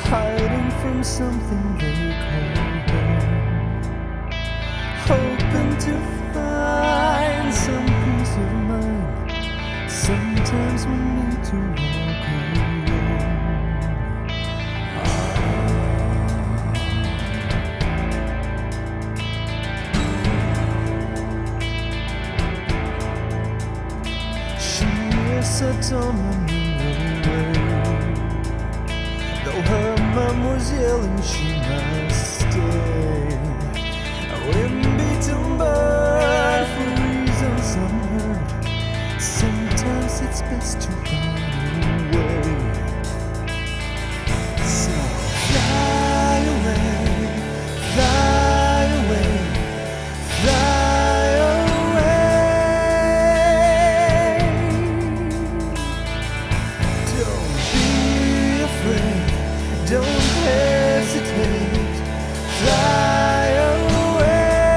hiding from something they call home, hoping to find some peace of mind. Sometimes we need to walk alone. She is a torment in the way. Though her mom was yelling she must stay, a wind-beaten bird for reasons unheard. Sometimes it's best to run away. So fly away, fly away, fly away. Don't be afraid, don't hesitate, fly away.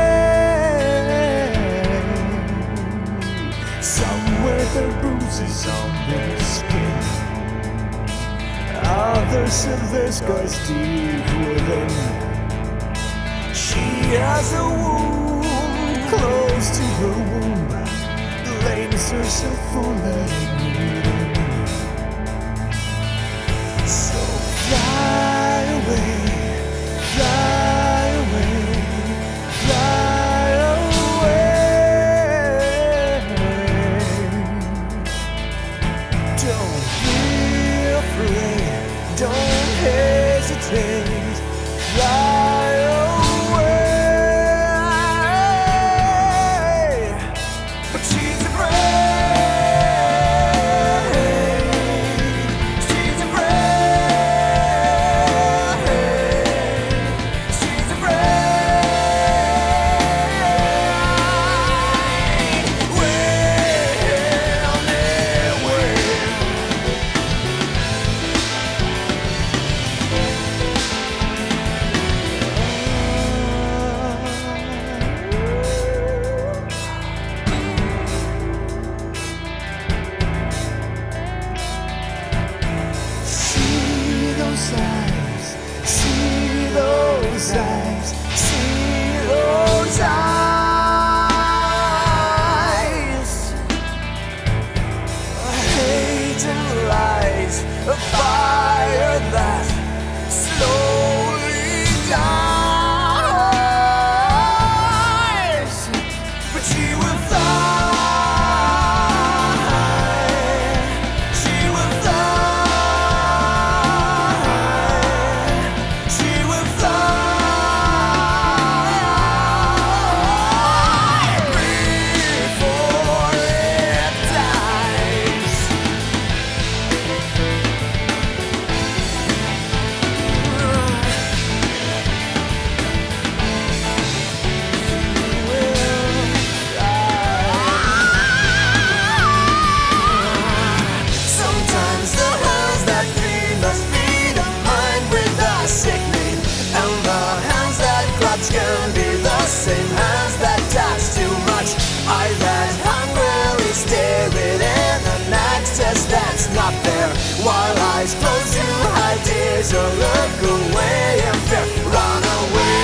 Somewhere there are bruises on their skin, others have their scars deep within. She has a wound close to her womb, blames herself for letting it in. So fly away, fly away, fly away. Don't be afraid, don't hesitate, fly away. But she's afraid, she's afraid, she's afraid. See those eyes, see those eyes, see those eyes. Hate and lies, a fire that slowly dies. But she will fly, she will fly, she will fly before it dies. Sometimes the hands that feed must feed a mind with a sick need, and the hands that clutch can be the same hands that touch too much. Eyes that hungrily stare it in an access that's not there, while eyes close to hide tears or look away in fear. Run away.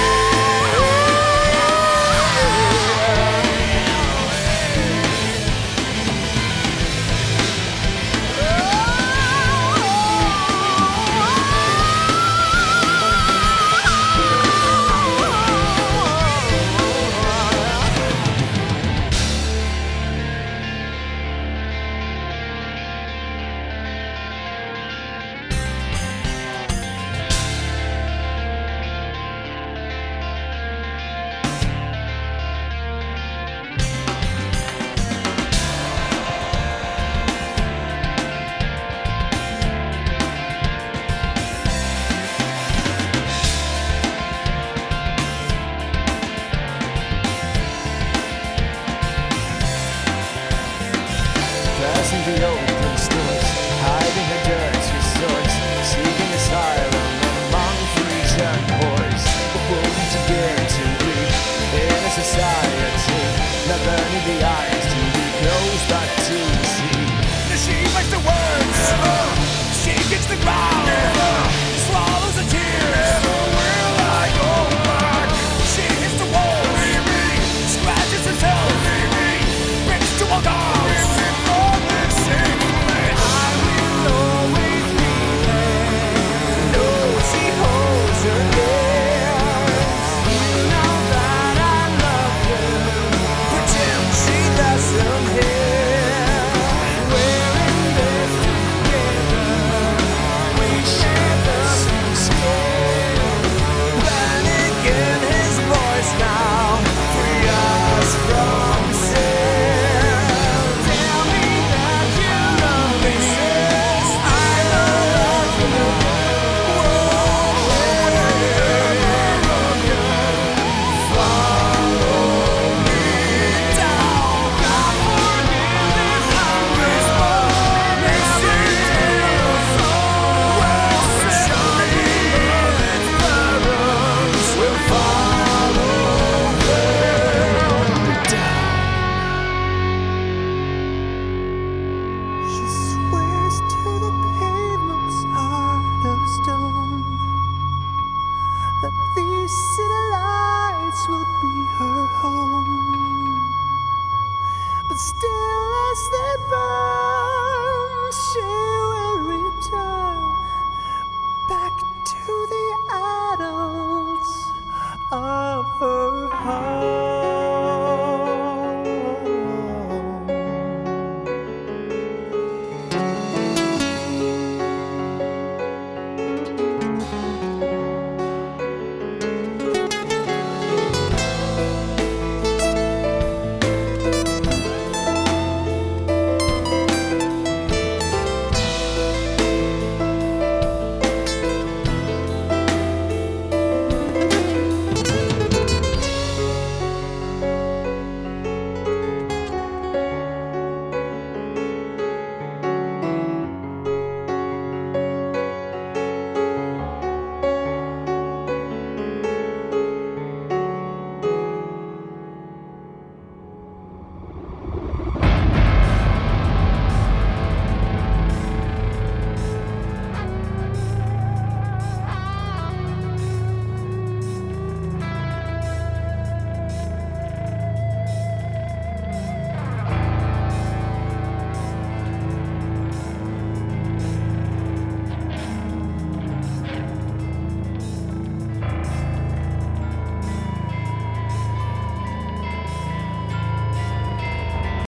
home. But still as they burn, she will return back to the adults of her heart.